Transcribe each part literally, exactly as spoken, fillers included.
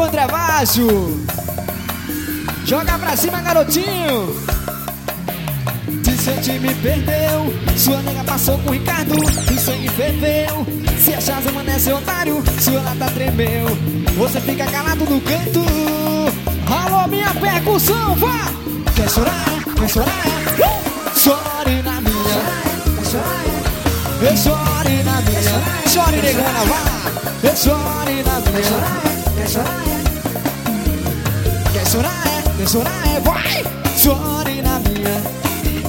contrabaixo. Joga pra cima, garotinho. Se seu time perdeu, sua nega passou com o Ricardo, o sangue ferveu. Se a Chaz amanhece otário, sua lata tremeu. Você fica calado no canto. Alô, minha percussão, vá! Quer chorar? Quer chorar? Uh! Chore na minha. Quer chorar? Eu chore na minha. Chore, negona, vá! Eu chore na minha. Quer chorar? Quer chorar? Quer chorar? Vai! Chore na minha.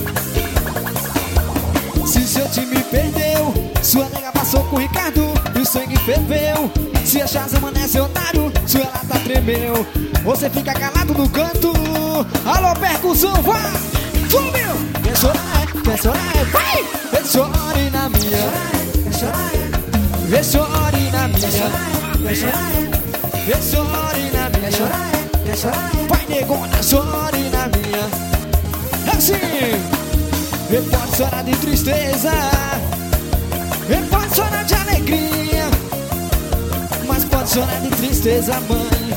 Se seu time perdeu, sua nega passou com o Ricardo e o sangue ferveu. Se a Chaz amanhece otário, sua lata tremeu. Você fica calado no canto. Alô, percussão, vá! Subiu! Quer chorar? Quer chorar? Vai! Vê chore na minha. Quer chorar? Vê chore na minha. Quer chorar? Vê chore na minha. Quer chorar? Quer chorar? Vai, negona, chore na minha. É assim! Vê pode chorar de tristeza, vê pode chorar de alegria, mas pode chorar de tristeza, mãe.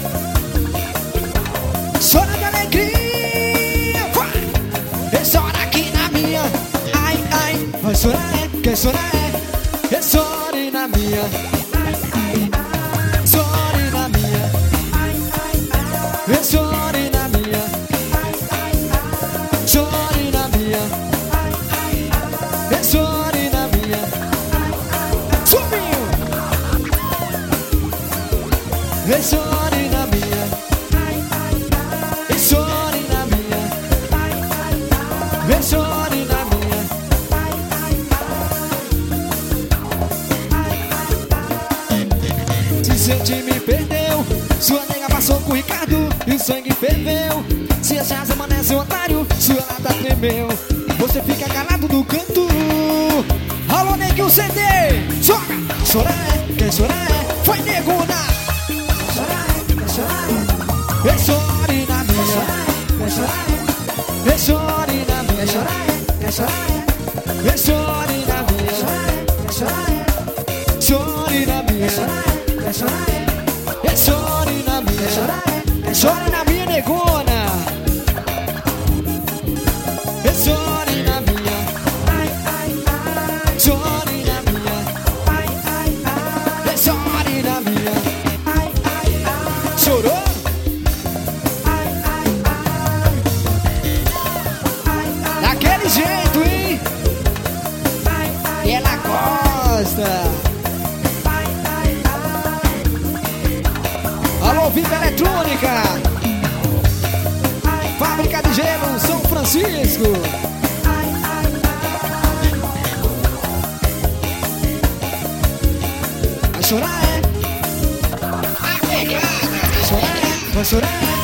Chora de alegria, vai! Vê chora aqui na minha. Ai, ai, vai chorar, é? Quer chorar, é? Vê chore na minha. Chore na minha. Vê chore na minha. Chore na minha. Chore na minha. Subiu. Vê chore na minha. Vê chore na minha. Vê chore na minha. Se seu time perdeu, sua nega passou com o Ricardo e o sangue ferveu. Se a Chaz amanhece otário, sua lata tremeu. Você fica calado no canto. Alô, neguinho C D. Joga! Chorar, quer chorar? Foi, negona! Quer chorar, quer chorar? Vê chore na minha. Quer chorar? Vê chore na minha. Quer chorar? Quer chorar? Vê chore na minha. Quer chorar? Chore na minha. Quer chorar? Vê chore na minha. Chore na minha, negona. Vê chore na minha. Chore na minha. Vê chore na minha. Chorou? Daquele jeito, hein? E ela gosta. Alô, Vida Eletrônica, Fábrica de Gelo, São Francisco. Vai chorar, é? Vai chorar, é? Vai chorar, é?